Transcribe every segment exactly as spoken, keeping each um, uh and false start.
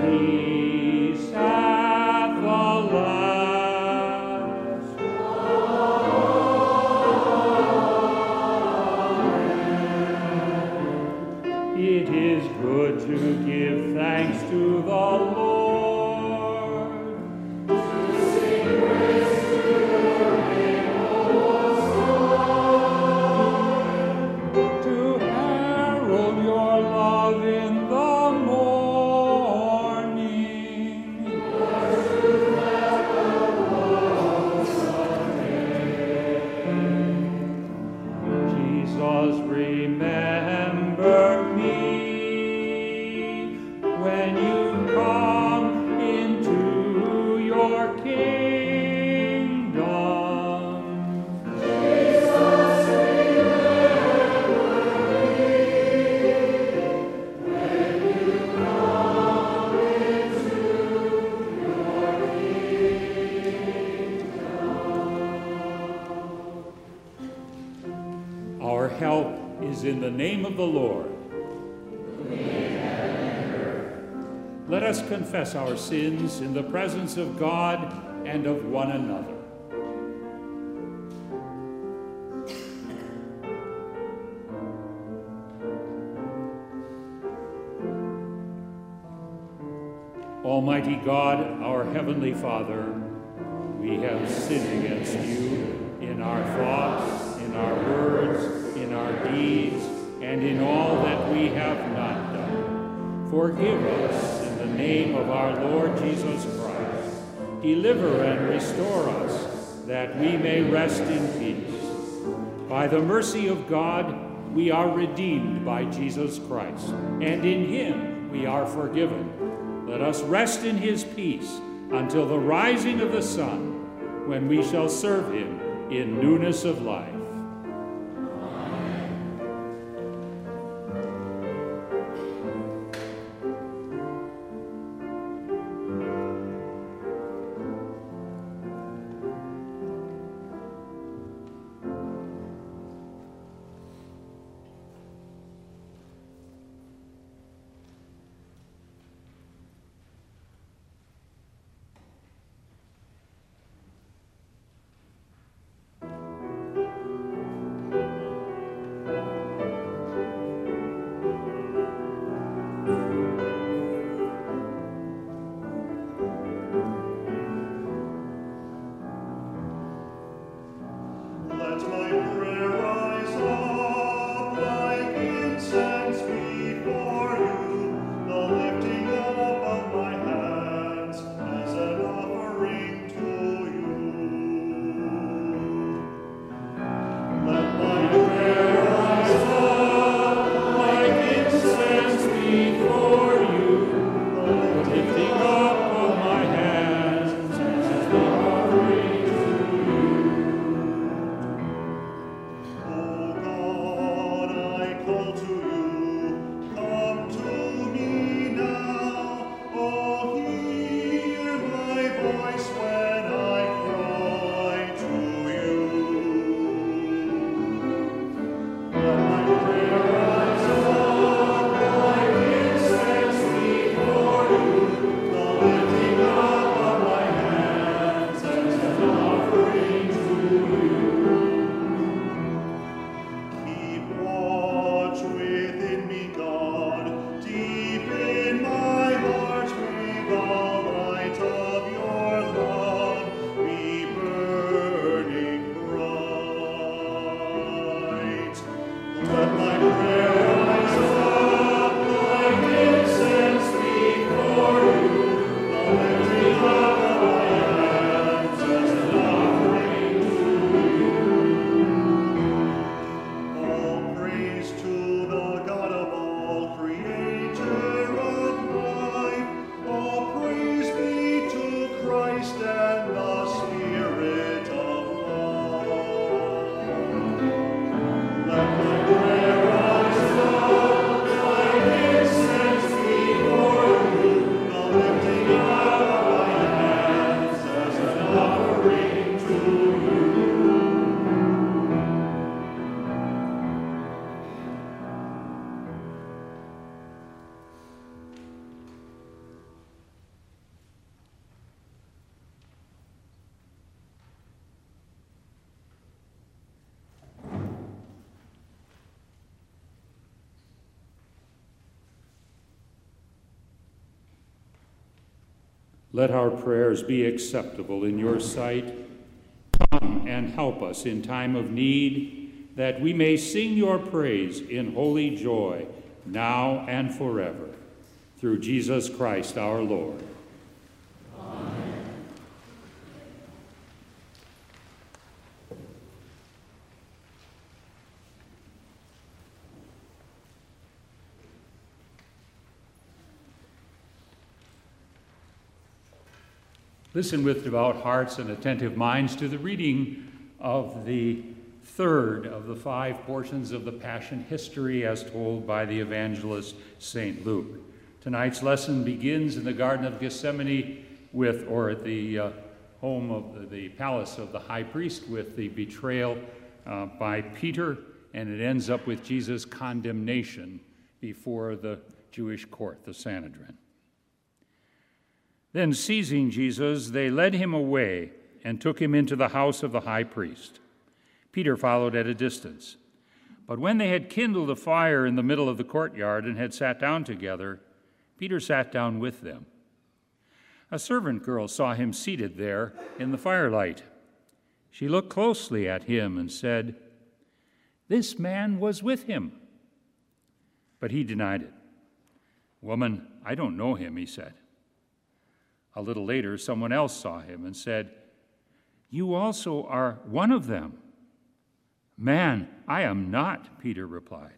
peace at the last. Amen. It is good to give thanks to the Lord. Our help is in the name of the Lord. Let us confess our sins in the presence of God and of one another. Almighty God, our Heavenly Father, we have sinned against you in our thoughts, in our words, in our deeds, and in all that we have not done. Forgive us in the name of our Lord Jesus Christ. Deliver and restore us, that we may rest in peace. By the mercy of God, we are redeemed by Jesus Christ, and in him we are forgiven. Let us rest in his peace until the rising of the sun, when we shall serve him in newness of life. Let our prayers be acceptable in your sight. Come and help us in time of need, that we may sing your praise in holy joy, now and forever. Through Jesus Christ our Lord. Amen. Listen with devout hearts and attentive minds to the reading of the third of the five portions of the Passion history as told by the evangelist Saint Luke. Tonight's lesson begins in the Garden of Gethsemane with, or at the uh, home of the, the palace of the high priest, with the betrayal uh, by Peter, and it ends up with Jesus' condemnation before the Jewish court, the Sanhedrin. Then, seizing Jesus, they led him away and took him into the house of the high priest. Peter followed at a distance. But when they had kindled a fire in the middle of the courtyard and had sat down together, Peter sat down with them. A servant girl saw him seated there in the firelight. She looked closely at him and said, "This man was with him." But he denied it. "Woman, I don't know him," he said. A little later, someone else saw him and said, "You also are one of them." "Man, I am not," Peter replied.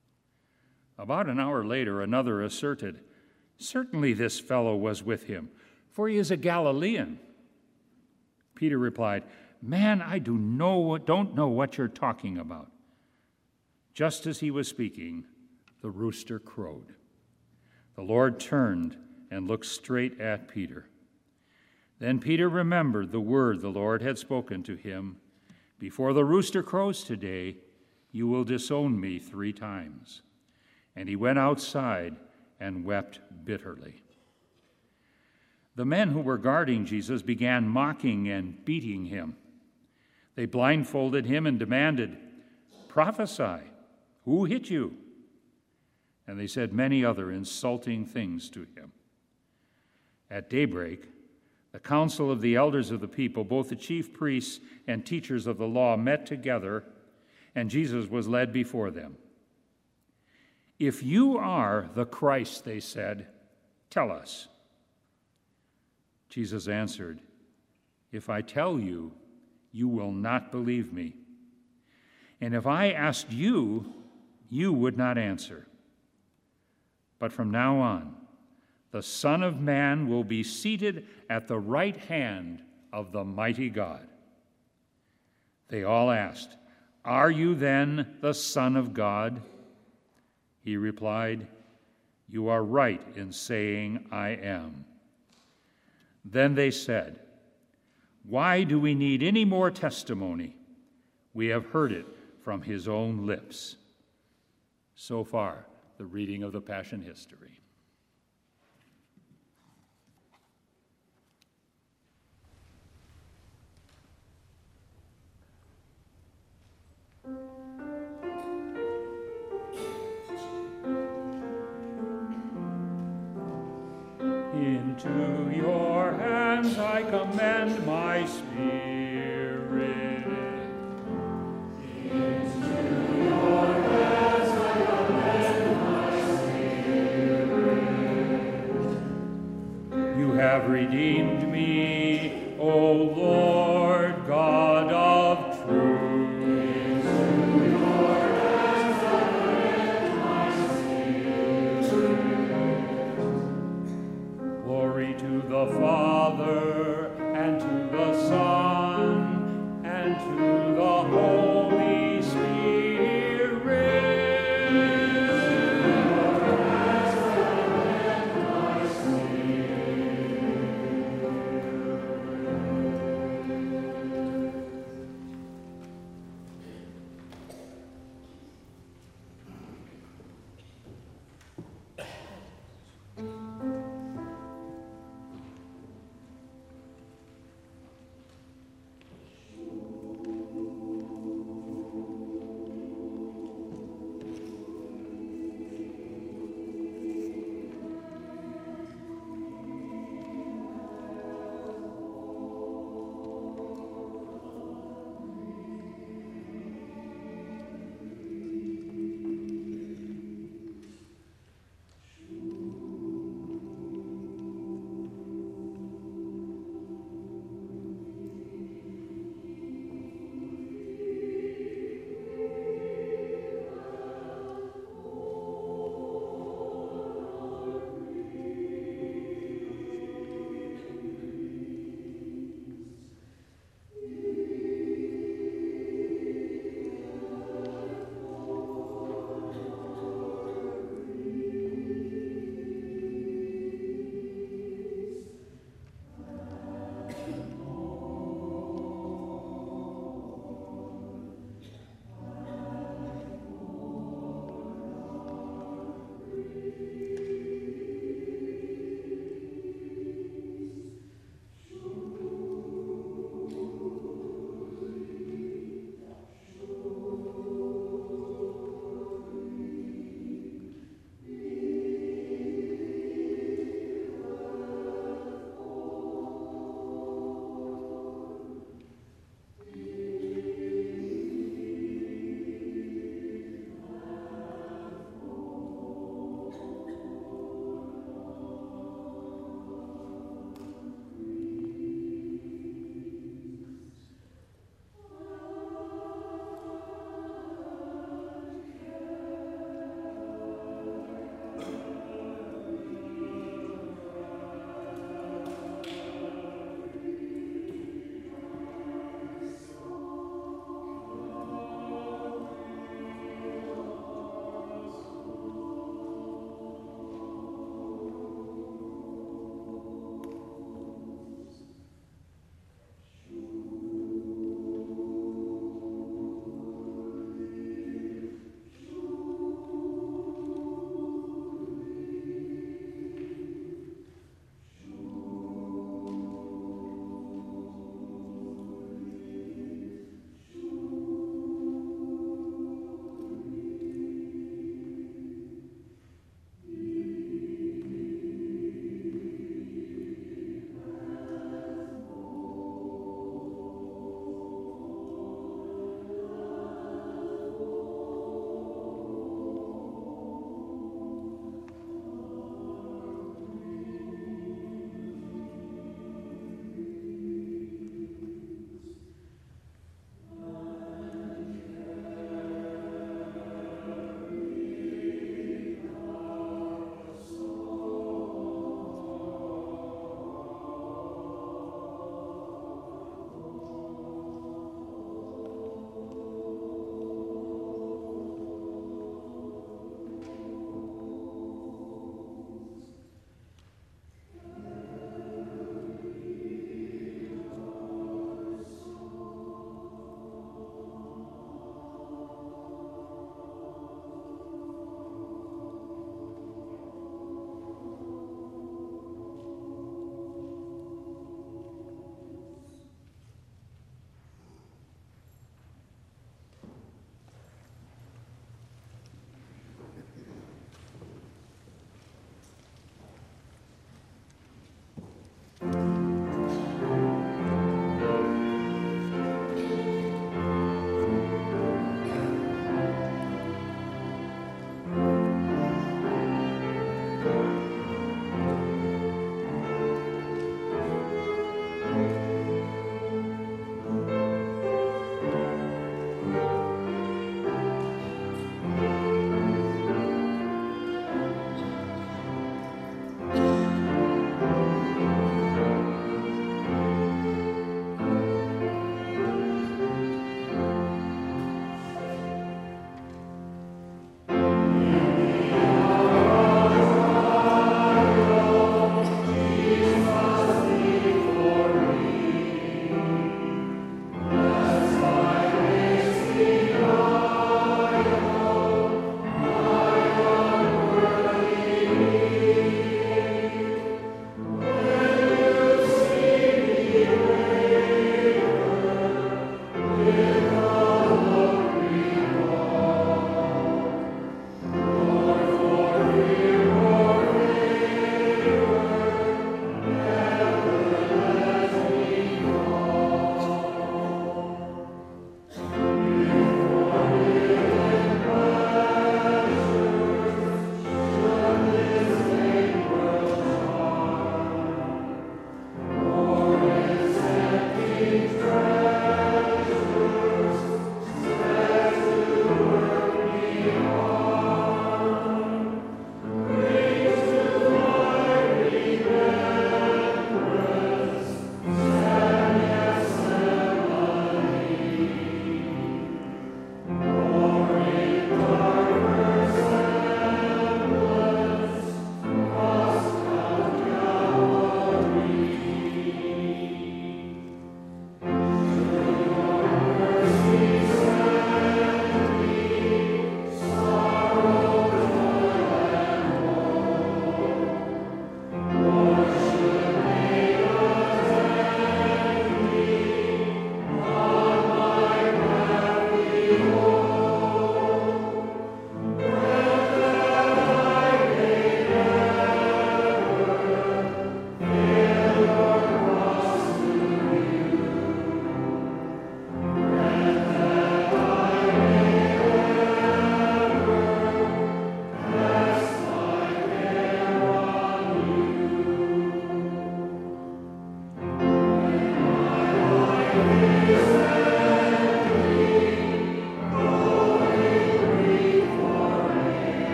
About an hour later, another asserted, "Certainly this fellow was with him, for he is a Galilean." Peter replied, "Man, I do know, don't know what you're talking about." Just as he was speaking, the rooster crowed. The Lord turned and looked straight at Peter. Then Peter remembered the word the Lord had spoken to him, "Before the rooster crows today, you will disown me three times." And he went outside and wept bitterly. The men who were guarding Jesus began mocking and beating him. They blindfolded him and demanded, "Prophesy, who hit you?" And they said many other insulting things to him. At daybreak, the council of the elders of the people, both the chief priests and teachers of the law, met together, and Jesus was led before them. "If you are the Christ," they said, "tell us." Jesus answered, "If I tell you, you will not believe me. And if I asked you, you would not answer. But from now on, the Son of Man will be seated at the right hand of the mighty God." They all asked, "Are you then the Son of God?" He replied, "You are right in saying I am." Then they said, "Why do we need any more testimony? We have heard it from his own lips." So far, the reading of the Passion history. Into your hands I commend my spirit. Into your hands I commend my spirit. You have redeemed me, O Lord God of truth. The Father, and to the Son, and to the Holy Spirit.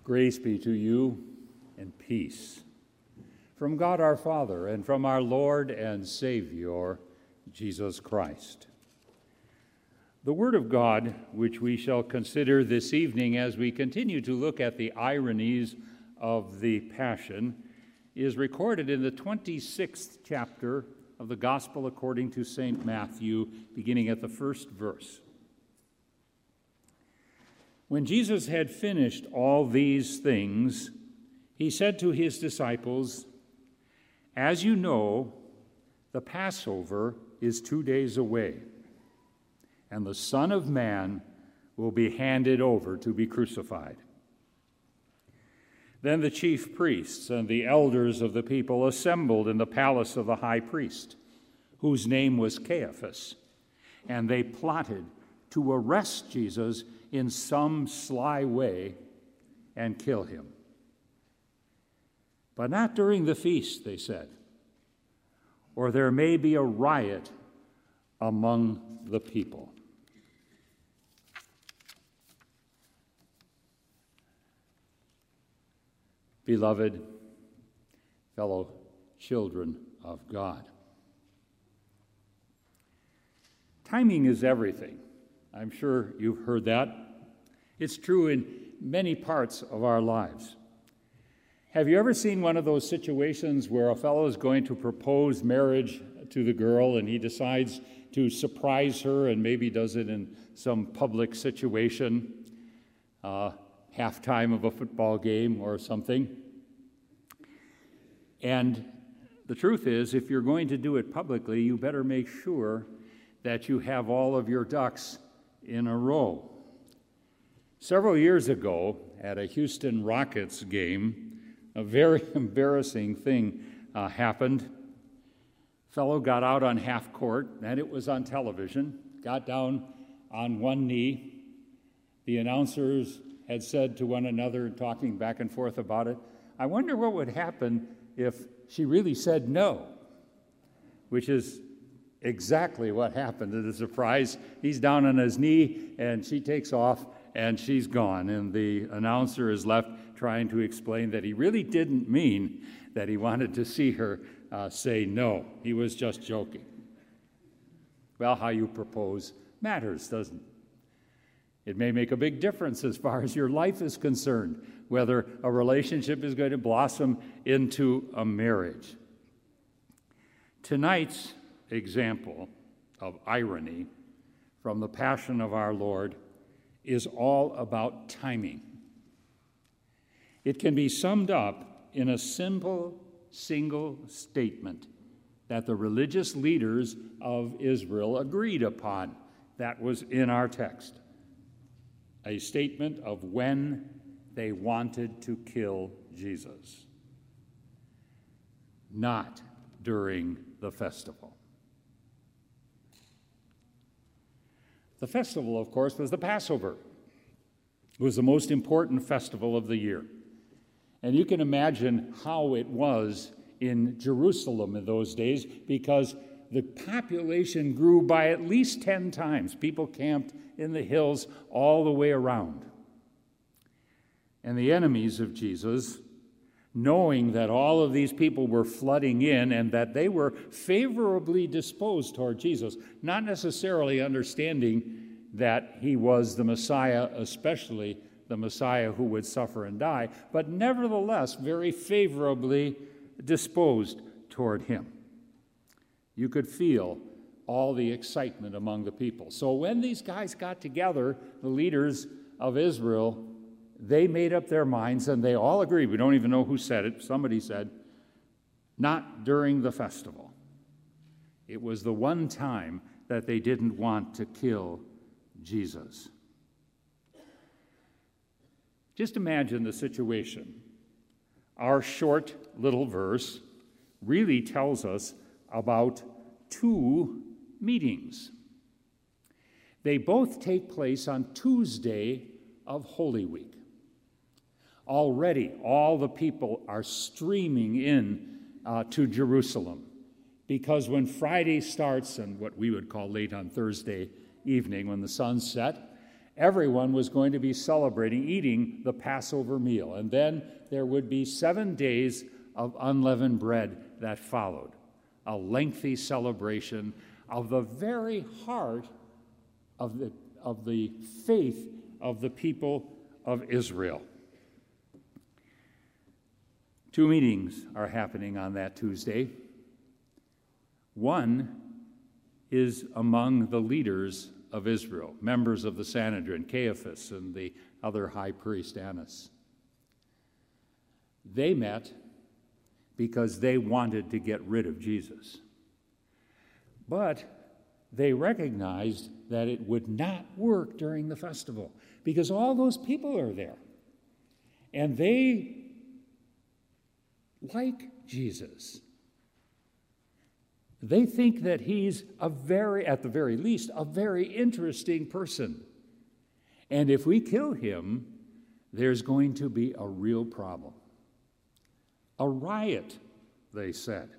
Grace be to you and peace from God our Father and from our Lord and Savior, Jesus Christ. The Word of God, which we shall consider this evening as we continue to look at the ironies of the Passion, is recorded in the twenty-sixth chapter of the Gospel according to Saint Matthew, beginning at the first verse. When Jesus had finished all these things, he said to his disciples, "As you know, the Passover is two days away, and the Son of Man will be handed over to be crucified." Then the chief priests and the elders of the people assembled in the palace of the high priest, whose name was Caiaphas, and they plotted to arrest Jesus in some sly way and kill him. But not during the feast, they said, or there may be a riot among the people. Beloved fellow children of God, timing is everything. I'm sure you've heard that. It's true in many parts of our lives. Have you ever seen one of those situations where a fellow is going to propose marriage to the girl and he decides to surprise her and maybe does it in some public situation, uh, halftime of a football game or something? And the truth is, if you're going to do it publicly, you better make sure that you have all of your ducks in a row. Several years ago, at a Houston Rockets game, a very embarrassing thing uh, happened. A fellow got out on half court, and it was on television, got down on one knee. The announcers had said to one another, talking back and forth about it, "I wonder what would happen if she really said no," which is exactly what happened. To the surprise, he's down on his knee, and she takes off, and she's gone. And the announcer is left trying to explain that he really didn't mean that he wanted to see her uh, say no. He was just joking. Well, how you propose matters, doesn't it? It may make a big difference as far as your life is concerned, whether a relationship is going to blossom into a marriage. Tonight's example of irony from the Passion of our Lord is all about timing. It can be summed up in a simple, single statement that the religious leaders of Israel agreed upon. That was in our text. A statement of when they wanted to kill Jesus. Not during the festival. The festival, of course, was the Passover. It was the most important festival of the year. And you can imagine how it was in Jerusalem in those days, because the population grew by at least ten times. People camped in the hills all the way around. And the enemies of Jesus, knowing that all of these people were flooding in and that they were favorably disposed toward Jesus, not necessarily understanding that he was the Messiah, especially the Messiah who would suffer and die, but nevertheless very favorably disposed toward him. You could feel all the excitement among the people. So when these guys got together, the leaders of Israel, they made up their minds, and they all agreed. We don't even know who said it. Somebody said, not during the festival. It was the one time that they didn't want to kill Jesus. Just imagine the situation. Our short little verse really tells us about two meetings. They both take place on Tuesday of Holy Week. Already, all the people are streaming in uh, to Jerusalem, because when Friday starts, and what we would call late on Thursday evening, when the sun set, everyone was going to be celebrating, eating the Passover meal. And then there would be seven days of unleavened bread that followed, a lengthy celebration of the very heart of the, of the faith of the people of Israel. Two meetings are happening on that Tuesday. One is among the leaders of Israel, members of the Sanhedrin, Caiaphas and the other high priest Annas. They met because they wanted to get rid of Jesus. But they recognized that it would not work during the festival because all those people are there. And they like Jesus. They think that he's a very, at the very least, a very interesting person. And if we kill him, there's going to be a real problem. A riot, they said.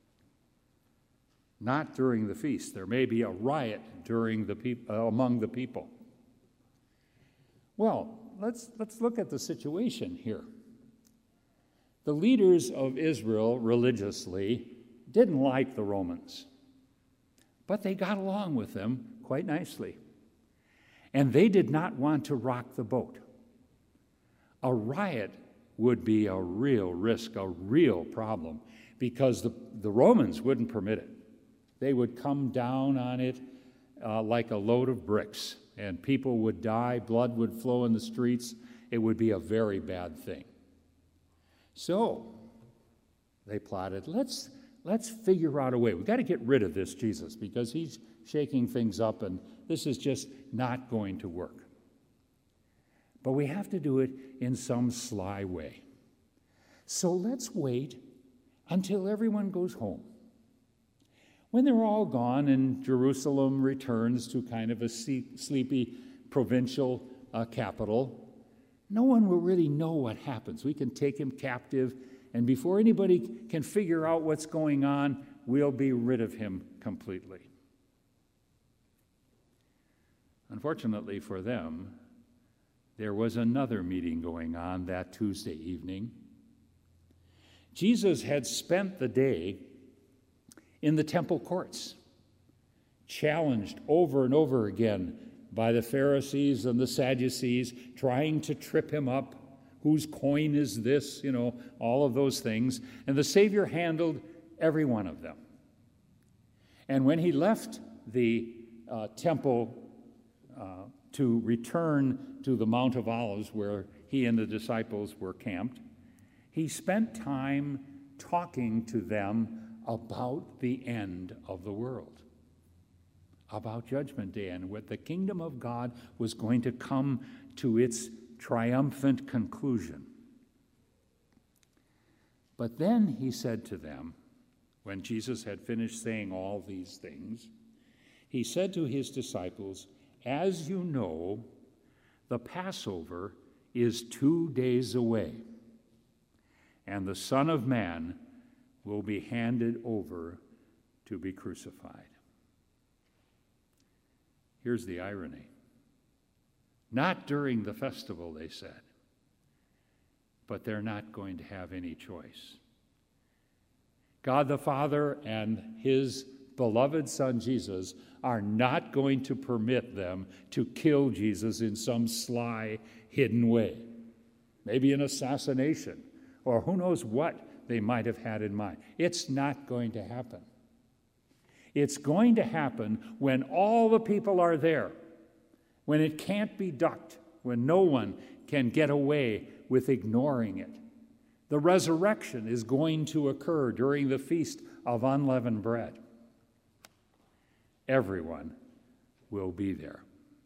Not during the feast. There may be a riot during the peop- uh, among the people. Well, let's, let's look at the situation here. The leaders of Israel religiously didn't like the Romans, but they got along with them quite nicely. And they did not want to rock the boat. A riot would be a real risk, a real problem, because the, the Romans wouldn't permit it. They would come down on it uh, like a load of bricks, and people would die, blood would flow in the streets. It would be a very bad thing. So they plotted, let's, let's figure out a way. We've got to get rid of this Jesus because he's shaking things up, and this is just not going to work. But we have to do it in some sly way. So let's wait until everyone goes home. When they're all gone and Jerusalem returns to kind of a sleepy provincial uh, capital, no one will really know what happens. We can take him captive, and before anybody can figure out what's going on, we'll be rid of him completely. Unfortunately for them, there was another meeting going on that Tuesday evening. Jesus had spent the day in the temple courts, challenged over and over again by the Pharisees and the Sadducees, trying to trip him up. Whose coin is this? You know, all of those things. And the Savior handled every one of them. And when he left the uh, temple uh, to return to the Mount of Olives, where he and the disciples were camped, he spent time talking to them about the end of the world, about Judgment Day, and what the kingdom of God was going to come to its triumphant conclusion. But then he said to them, when Jesus had finished saying all these things, he said to his disciples, "As you know, the Passover is two days away, and the Son of Man will be handed over to be crucified." Here's the irony. Not during the festival, they said, but they're not going to have any choice. God the Father and his beloved Son Jesus are not going to permit them to kill Jesus in some sly, hidden way. Maybe an assassination, or who knows what they might have had in mind. It's not going to happen. It's going to happen when all the people are there, when it can't be ducked, when no one can get away with ignoring it. The resurrection is going to occur during the Feast of Unleavened Bread. Everyone will be there.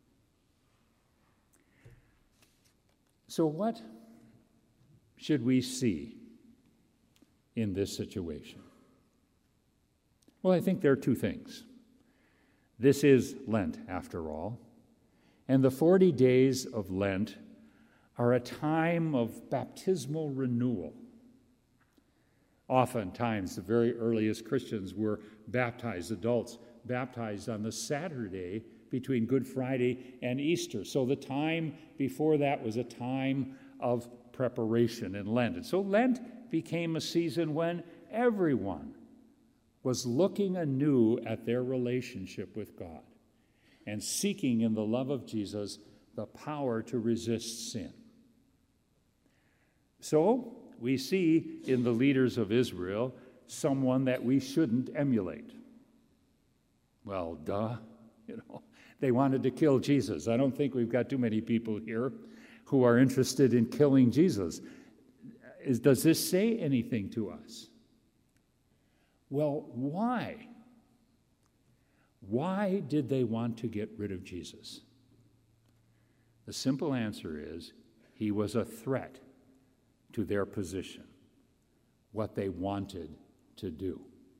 So what should we see in this situation? Well, I think there are two things. This is Lent, after all, and the forty days of Lent are a time of baptismal renewal. Oftentimes, the very earliest Christians were baptized, adults baptized on the Saturday between Good Friday and Easter. So the time before that was a time of preparation in Lent. And so Lent became a season when everyone was looking anew at their relationship with God and seeking in the love of Jesus the power to resist sin. So we see in the leaders of Israel someone that we shouldn't emulate. Well, duh, you know, they wanted to kill Jesus. I don't think we've got too many people here who are interested in killing Jesus. Is, does this say anything to us? Well, why? Why did they want to get rid of Jesus? The simple answer is he was a threat to their position, what they wanted to do.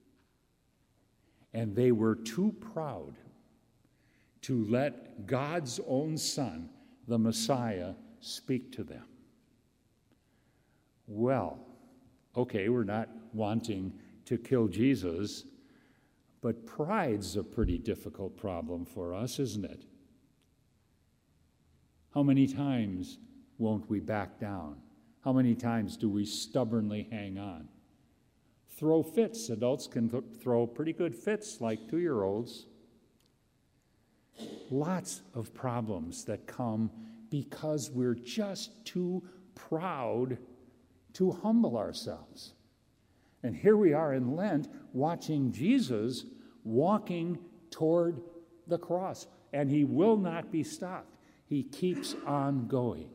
And they were too proud to let God's own Son, the Messiah, speak to them. Well, okay, we're not wanting to kill Jesus, but pride's a pretty difficult problem for us, isn't it? How many times won't we back down? How many times do we stubbornly hang on? Throw fits. Adults can th- throw pretty good fits like two-year-olds. Lots of problems that come because we're just too proud to humble ourselves. And here we are in Lent watching Jesus walking toward the cross, and he will not be stopped. He keeps on going.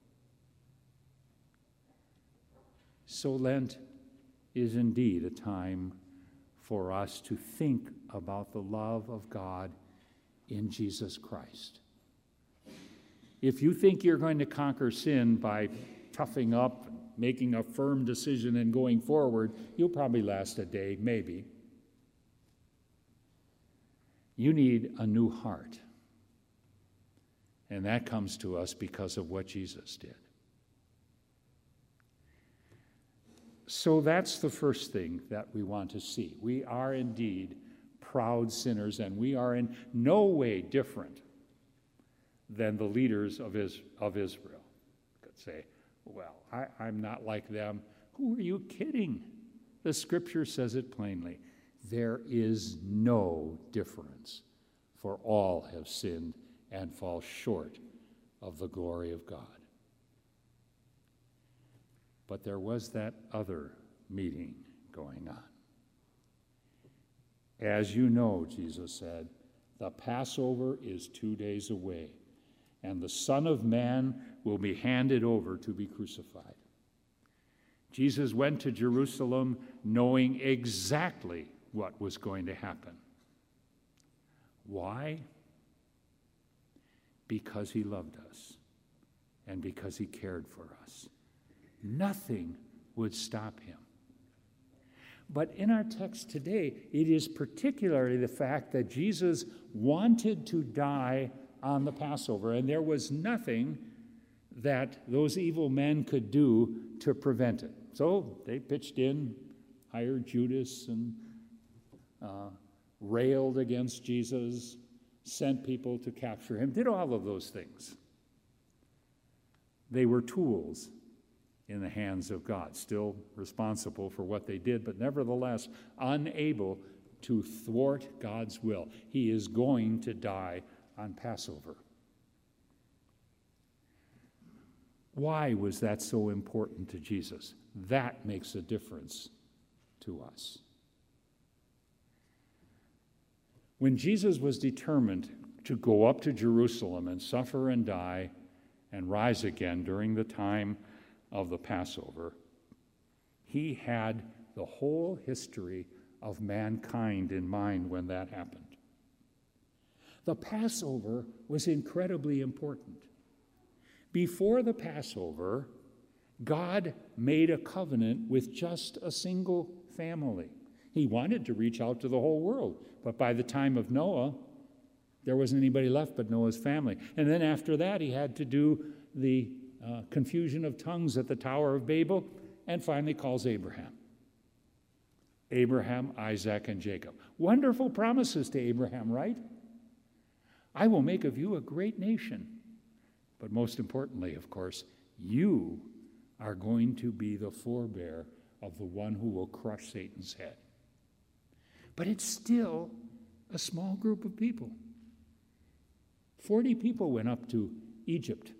So Lent is indeed a time for us to think about the love of God in Jesus Christ. If you think you're going to conquer sin by toughing up, making a firm decision and going forward, you'll probably last a day, maybe. You need a new heart. And that comes to us because of what Jesus did. So that's the first thing that we want to see. We are indeed proud sinners, and we are in no way different than the leaders of, Is- of Israel. You could say, well, I, I'm not like them. Who are you kidding? The scripture says it plainly. There is no difference, for all have sinned and fall short of the glory of God. But there was that other meeting going on. As you know, Jesus said, the Passover is two days away, and the Son of Man will be handed over to be crucified. Jesus went to Jerusalem knowing exactly what was going to happen. Why? Because he loved us and because he cared for us. Nothing would stop him. But in our text today, it is particularly the fact that Jesus wanted to die on the Passover, and there was nothing that those evil men could do to prevent it. So they pitched in, hired Judas, and uh, railed against Jesus, sent people to capture him, did all of those things. They were tools in the hands of God, still responsible for what they did, but nevertheless unable to thwart God's will. He is going to die on Passover. Why was that so important to Jesus? That makes a difference to us. When Jesus was determined to go up to Jerusalem and suffer and die and rise again during the time of the Passover, he had the whole history of mankind in mind when that happened. The Passover was incredibly important. Before the Passover, God made a covenant with just a single family. He wanted to reach out to the whole world, but by the time of Noah, there wasn't anybody left but Noah's family. And then after that, he had to do the uh, confusion of tongues at the Tower of Babel, and finally calls Abraham. Abraham, Isaac, and Jacob. Wonderful promises to Abraham, right? I will make of you a great nation. But most importantly, of course, you are going to be the forebear of the one who will crush Satan's head. But it's still a small group of people. Forty people went up to Egypt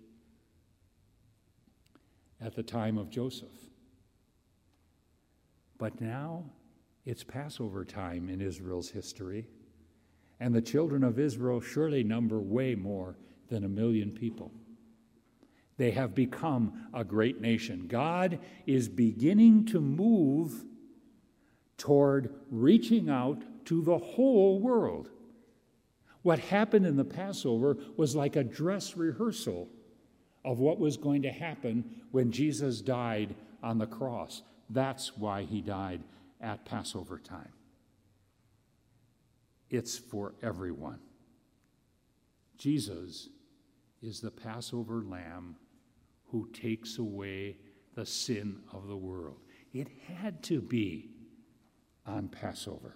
at the time of Joseph. But now it's Passover time in Israel's history, and the children of Israel surely number way more than a million people. They have become a great nation. God is beginning to move toward reaching out to the whole world. What happened in the Passover was like a dress rehearsal of what was going to happen when Jesus died on the cross. That's why he died at Passover time. It's for everyone. Jesus is the Passover lamb who takes away the sin of the world. It had to be on Passover.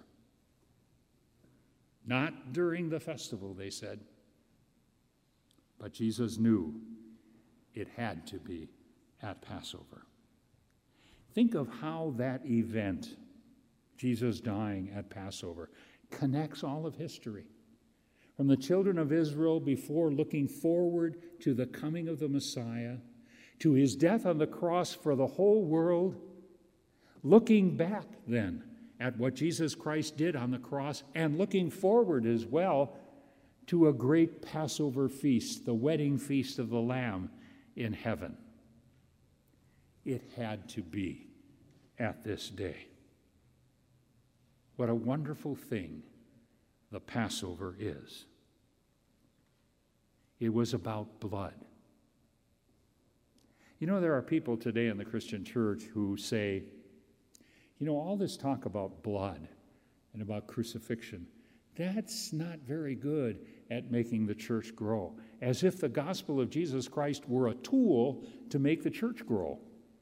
Not during the festival, they said. But Jesus knew it had to be at Passover. Think of how that event, Jesus dying at Passover, connects all of history. From the children of Israel before looking forward to the coming of the Messiah, to his death on the cross for the whole world, looking back then at what Jesus Christ did on the cross, and looking forward as well to a great Passover feast, the wedding feast of the Lamb in heaven. It had to be at this day. What a wonderful thing the Passover is. It was about blood. You know, there are people today in the Christian church who say, you know, all this talk about blood and about crucifixion, that's not very good at making the church grow, as if the gospel of Jesus Christ were a tool to make the church grow.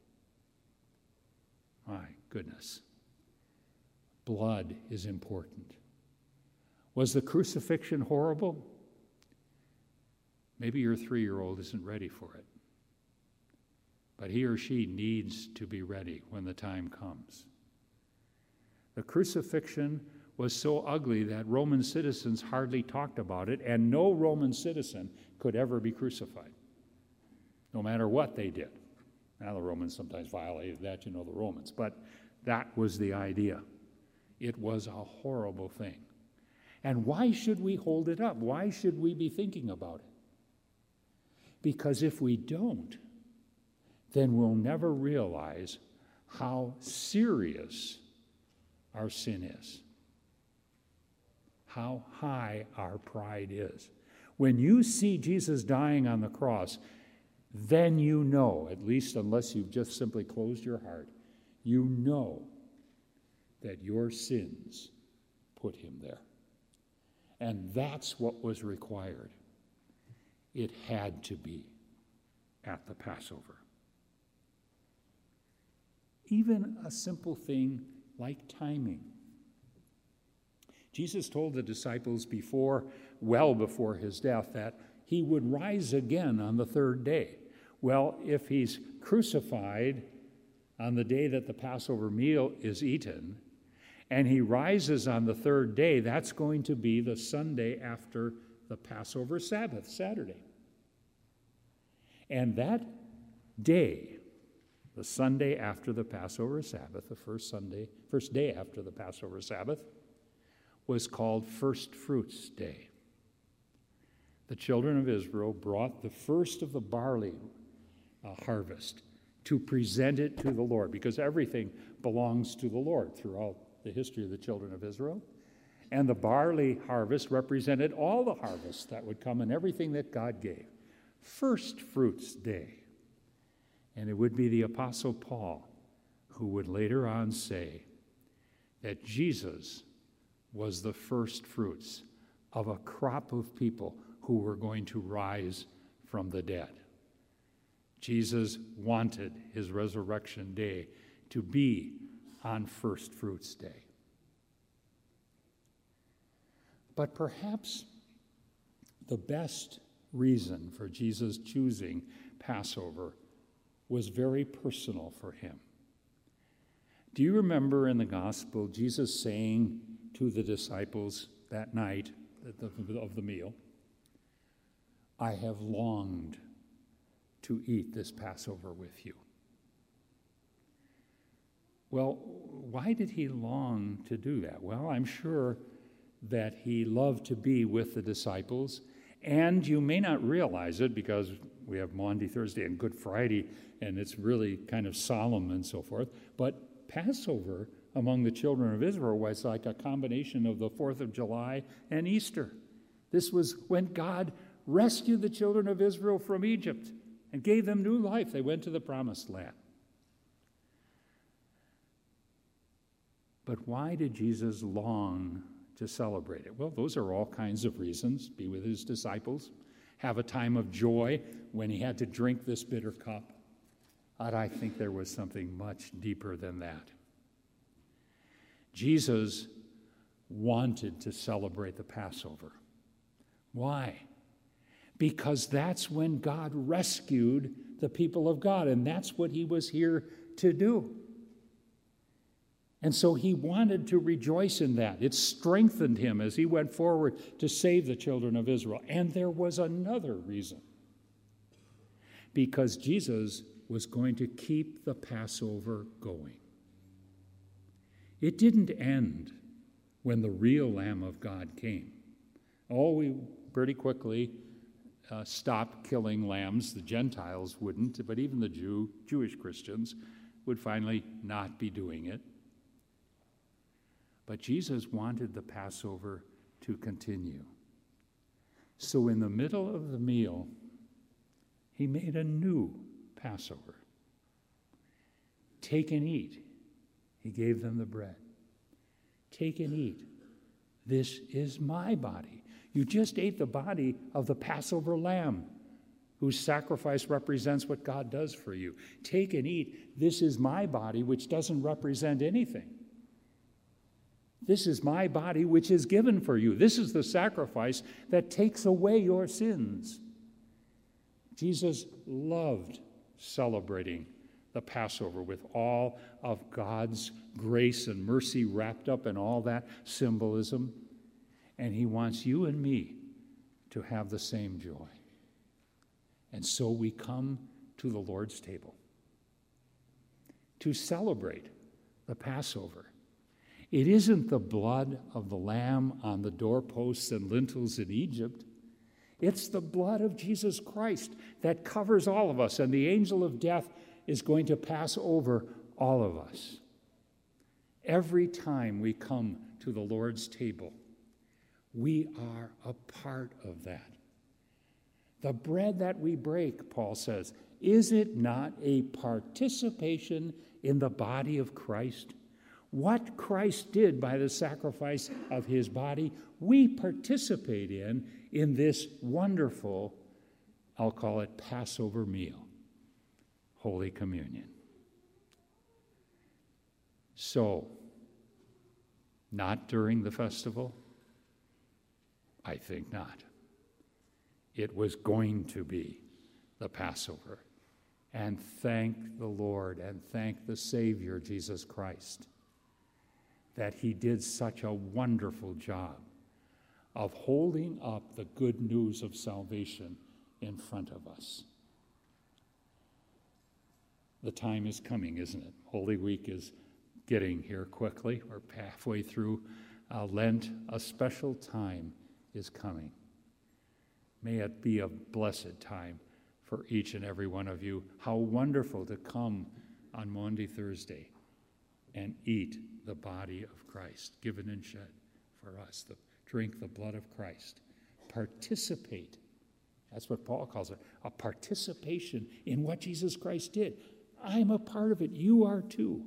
My goodness. Blood is important. Was the crucifixion horrible? Maybe your three-year-old isn't ready for it. But he or she needs to be ready when the time comes. The crucifixion was so ugly that Roman citizens hardly talked about it, and no Roman citizen could ever be crucified, no matter what they did. Now, the Romans sometimes violated that, you know, the Romans, but that was the idea. It was a horrible thing. And why should we hold it up? Why should we be thinking about it? Because if we don't, then we'll never realize how serious our sin is, how high our pride is. When you see Jesus dying on the cross, then you know, at least unless you've just simply closed your heart, you know that your sins put him there. And that's what was required. It had to be at the Passover. Even a simple thing like timing. Jesus told the disciples before, well before his death, that he would rise again on the third day. Well, if he's crucified on the day that the Passover meal is eaten, and he rises on the third day, that's going to be the Sunday after the Passover Sabbath, Saturday. And that day, the Sunday after the Passover Sabbath, the first Sunday, first day after the Passover Sabbath, was called First Fruits Day. The children of Israel brought the first of the barley uh, harvest to present it to the Lord, because everything belongs to the Lord throughout the history of the children of Israel. And the barley harvest represented all the harvests that would come and everything that God gave. First Fruits Day. And it would be the Apostle Paul who would later on say that Jesus was the first fruits of a crop of people who were going to rise from the dead. Jesus wanted his resurrection day to be on First Fruits Day. But perhaps the best reason for Jesus choosing Passover was very personal for him. Do you remember in the gospel Jesus saying to the disciples that night of the meal, "I have longed to eat this Passover with you"? Well, why did he long to do that? Well, I'm sure that he loved to be with the disciples, and you may not realize it because we have Maundy Thursday and Good Friday, and it's really kind of solemn and so forth, but Passover among the children of Israel was like a combination of the fourth of July and Easter. This was when God rescued the children of Israel from Egypt and gave them new life. They went to the promised land. But why did Jesus long to celebrate it? Well, those are all kinds of reasons. Be with his disciples, have a time of joy when he had to drink this bitter cup. But I think there was something much deeper than that. Jesus wanted to celebrate the Passover. Why? Because that's when God rescued the people of God, and that's what he was here to do. And so he wanted to rejoice in that. It strengthened him as he went forward to save the children of Israel. And there was another reason. Because Jesus was going to keep the Passover going. It didn't end when the real Lamb of God came. Oh, we pretty quickly uh, stopped killing lambs. The Gentiles wouldn't, but even the Jew, Jewish Christians would finally not be doing it. But Jesus wanted the Passover to continue. So in the middle of the meal, he made a new Passover. Take and eat. He gave them the bread. Take and eat. This is my body. You just ate the body of the Passover lamb, whose sacrifice represents what God does for you. Take and eat. This is my body, which doesn't represent anything. This is my body, which is given for you. This is the sacrifice that takes away your sins. Jesus loved celebrating the Passover with all of God's grace and mercy wrapped up in all that symbolism. And he wants you and me to have the same joy. And so we come to the Lord's table to celebrate the Passover. It isn't the blood of the lamb on the doorposts and lintels in Egypt. It's the blood of Jesus Christ that covers all of us, and the angel of death is going to pass over all of us. Every time we come to the Lord's table, we are a part of that. The bread that we break, Paul says, is it not a participation in the body of Christ? What Christ did by the sacrifice of his body, we participate in in this wonderful, I'll call it Passover meal, Holy Communion. So, not during the festival? I think not. It was going to be the Passover. And thank the Lord and thank the Savior, Jesus Christ, that he did such a wonderful job of holding up the good news of salvation in front of us. The time is coming, isn't it? Holy Week is getting here quickly. We're halfway through uh, Lent. A special time is coming. May it be a blessed time for each and every one of you. How wonderful to come on Maundy Thursday and eat the body of Christ, given and shed for us. The, drink the blood of Christ. Participate. That's what Paul calls it, a participation in what Jesus Christ did. I'm a part of it. You are too.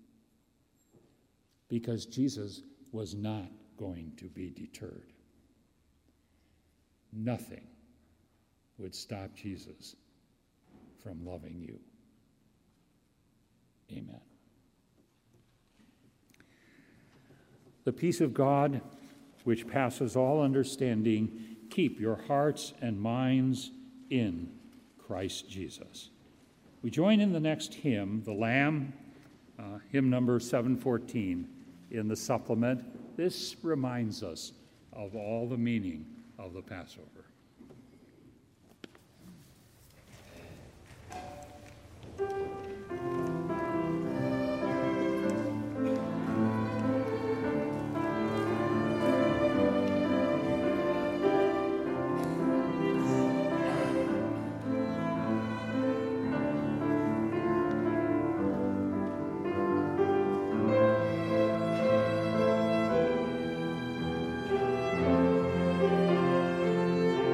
Because Jesus was not going to be deterred. Nothing would stop Jesus from loving you. Amen. The peace of God, which passes all understanding, keep your hearts and minds in Christ Jesus. We join in the next hymn, the Lamb, uh, hymn number seven fourteen in the supplement. This reminds us of all the meaning of the Passover. Thank you.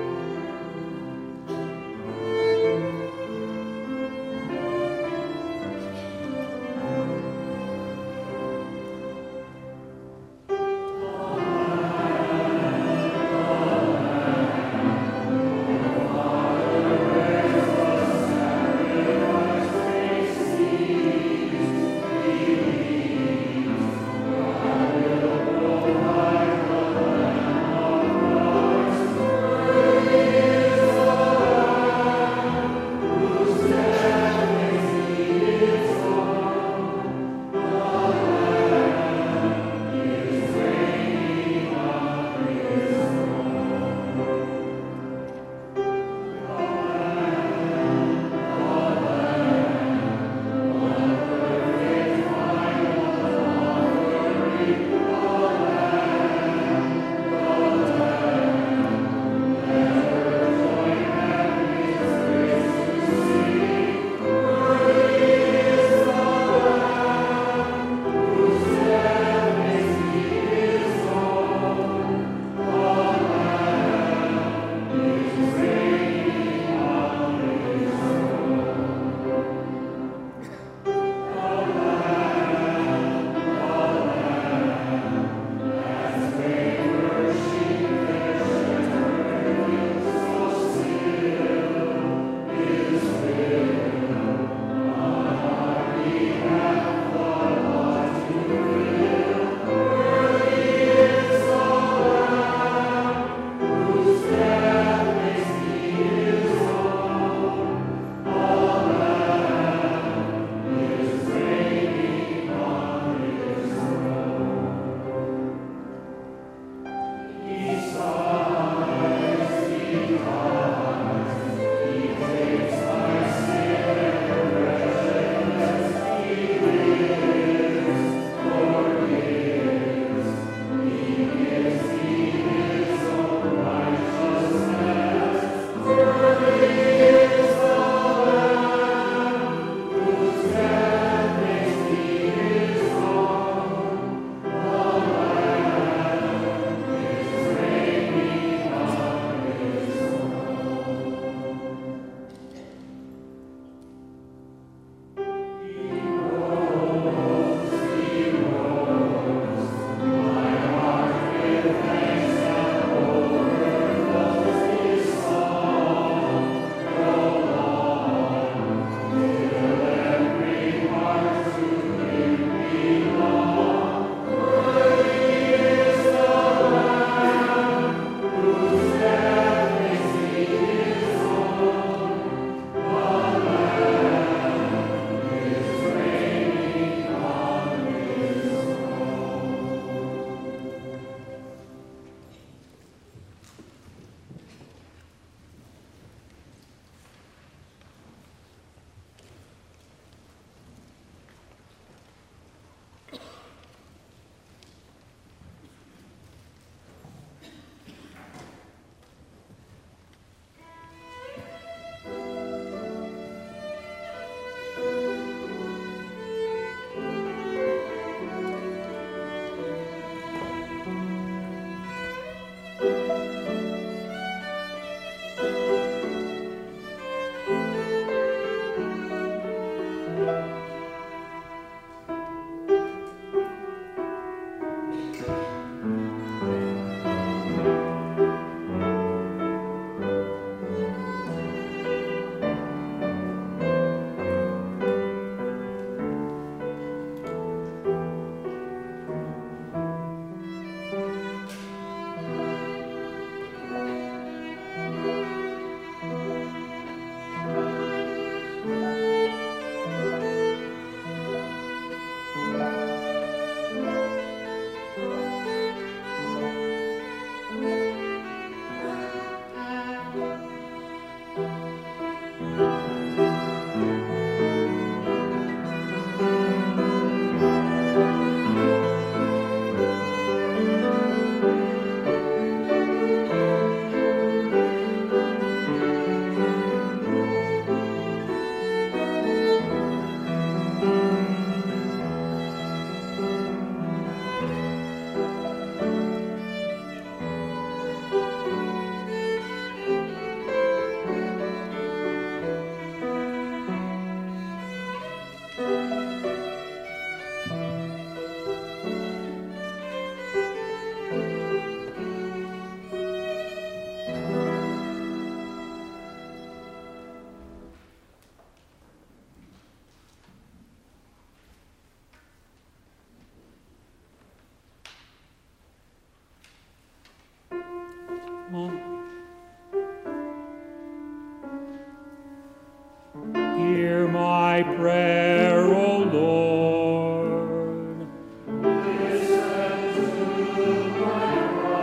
my prayer, O Lord. Listen to my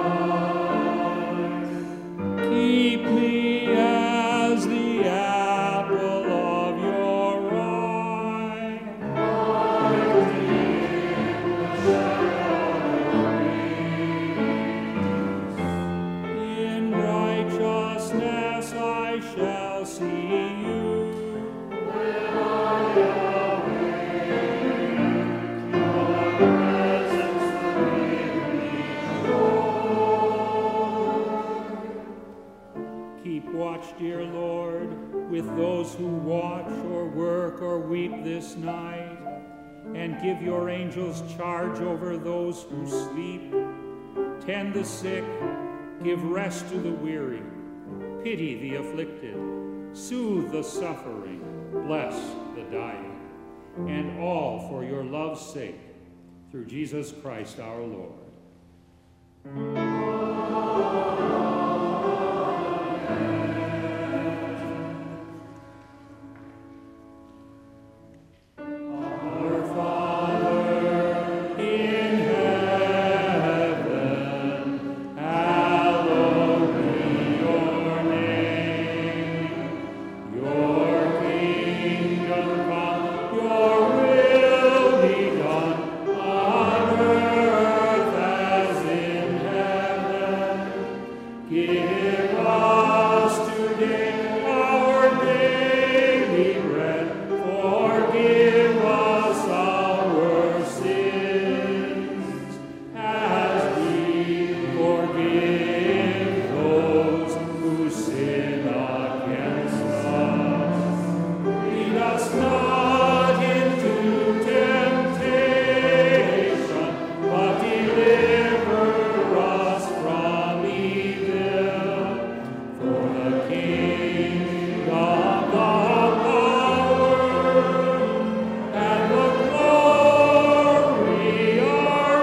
cry. Keep me as the apple of your eye. Hide me in the shadow of In righteousness I shall see you. When I awake, your presence will be sure. Keep watch, dear Lord, with those who watch or work or weep this night, and give your angels charge over those who sleep. Tend the sick, give rest to the weary, pity the afflicted, soothe the suffering, bless the dying, and all for your love's sake, through Jesus Christ our Lord. Our Father in heaven, hallowed be your name. Your kingdom come, your will be done, on earth as in heaven. Give us today our daily bread. Forgive us our sins, as we forgive those who sin against us. Lead us not into temptation, but deliver us from evil. For the kingdom, the power, and the glory are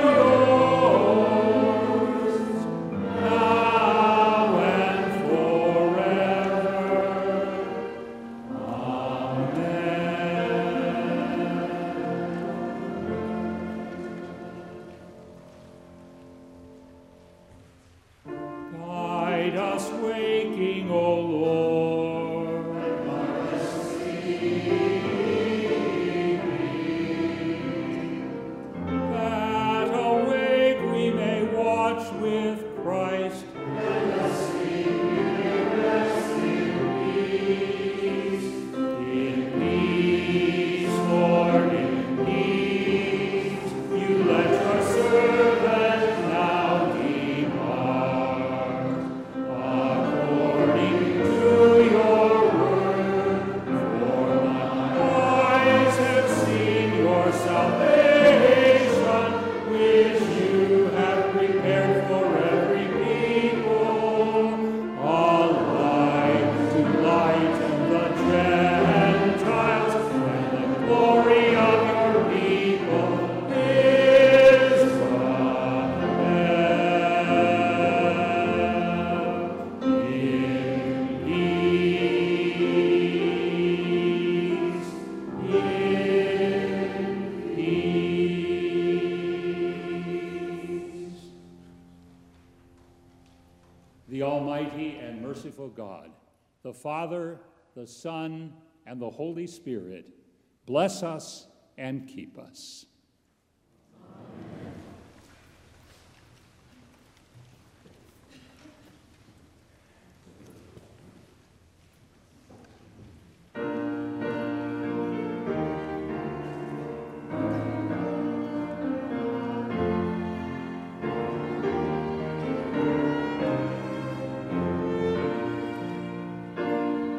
yours, now and forever. Amen. Guide us waking, O Lord. That awake we may watch with Christ. In peace, Lord, in peace, you let your servant now depart, according to your word. For my eyes have seen your salvation, which you have prepared for every people, a light to lighten the Gentiles, and the glory of your people, Israel. In peace, in peace. The Almighty and merciful God, the Father, the Son, and the Holy Spirit, bless us and keep us.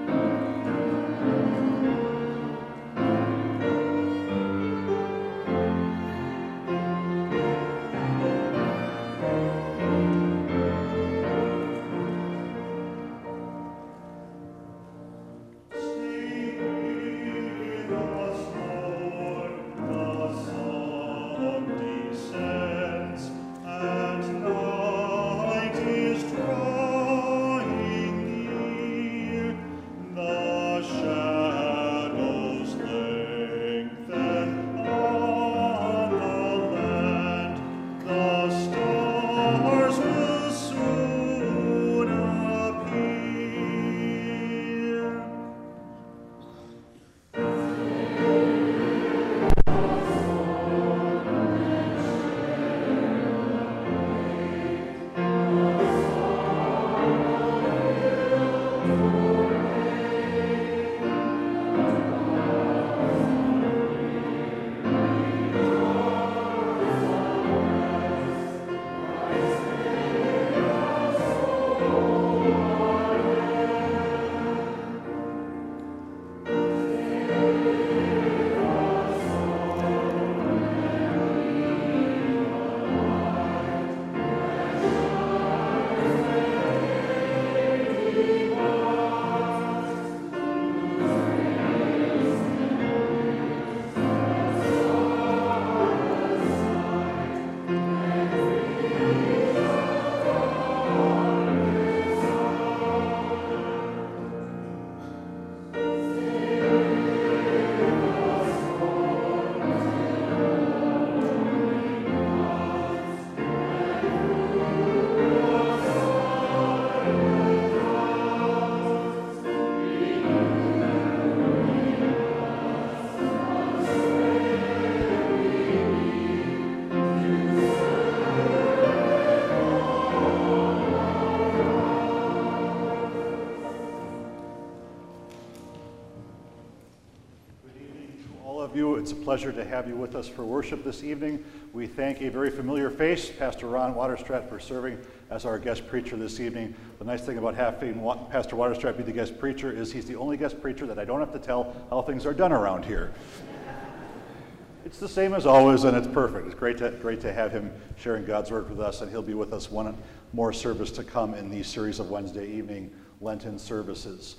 Amen. of you. It's a pleasure to have you with us for worship this evening. We thank a very familiar face, Pastor Ron Waterstrat, for serving as our guest preacher this evening. The nice thing about having Pastor Waterstrat be the guest preacher is he's the only guest preacher that I don't have to tell how things are done around here. It's the same as always, and it's perfect. It's great to, great to have him sharing God's Word with us, and he'll be with us one more service to come in the series of Wednesday evening Lenten services.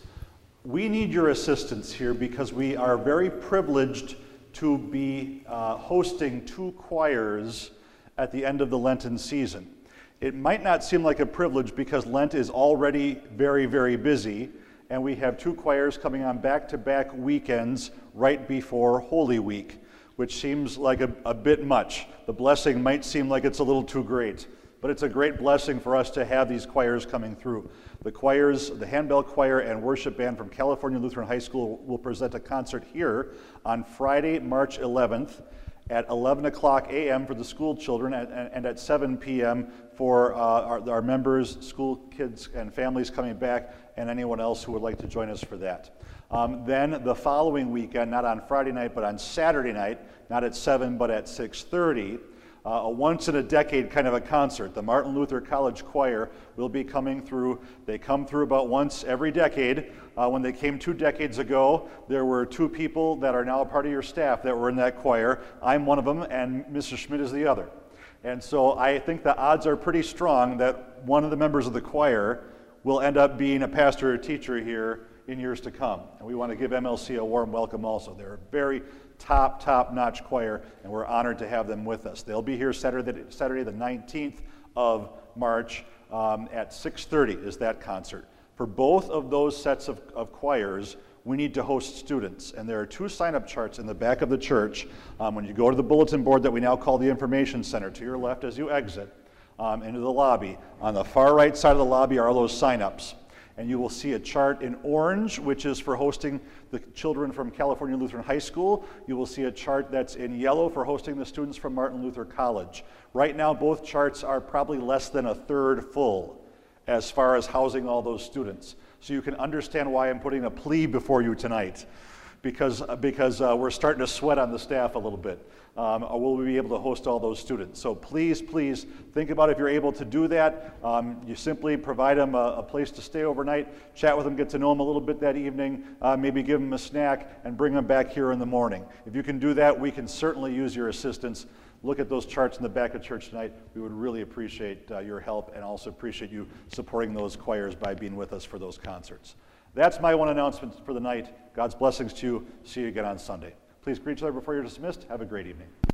We need your assistance here because we are very privileged to be uh, hosting two choirs at the end of the Lenten season. It might not seem like a privilege because Lent is already very, very busy, and we have two choirs coming on back-to-back weekends right before Holy Week, which seems like a, a bit much. The blessing might seem like it's a little too great, but it's a great blessing for us to have these choirs coming through. The choirs, the Handbell Choir and Worship Band from California Lutheran High School will present a concert here on Friday, March eleventh at eleven o'clock a m for the school children and, and at seven p m for uh, our, our members, school kids and families coming back, and anyone else who would like to join us for that. Um, then the following weekend, not on Friday night, but on Saturday night, not at seven, but at six thirty, Uh, a once-in-a-decade kind of a concert. The Martin Luther College Choir will be coming through. They come through about once every decade. Uh, when they came two decades ago, there were two people that are now a part of your staff that were in that choir. I'm one of them, and Mister Schmidt is the other. And so I think the odds are pretty strong that one of the members of the choir will end up being a pastor or teacher here in years to come. And we want to give M L C a warm welcome also. They're a very top, top-notch choir, and we're honored to have them with us. They'll be here Saturday, Saturday the nineteenth of March um, at six thirty is that concert. For both of those sets of, of choirs, we need to host students, and there are two sign-up charts in the back of the church. Um, when you go to the bulletin board that we now call the Information Center, to your left as you exit um, into the lobby, on the far right side of the lobby are all those sign-ups. And you will see a chart in orange, which is for hosting the children from California Lutheran High School. You will see a chart that's in yellow for hosting the students from Martin Luther College. Right now, both charts are probably less than a third full as far as housing all those students. So you can understand why I'm putting a plea before you tonight, because, because uh, we're starting to sweat on the staff a little bit. Um, will we be able to host all those students? So please, please think about if you're able to do that. Um, you simply provide them a, a place to stay overnight, chat with them, get to know them a little bit that evening, uh, maybe give them a snack, and bring them back here in the morning. If you can do that, we can certainly use your assistance. Look at those charts in the back of church tonight. We would really appreciate uh, your help and also appreciate you supporting those choirs by being with us for those concerts. That's my one announcement for the night. God's blessings to you. See you again on Sunday. Please greet each other before you're dismissed. Have a great evening.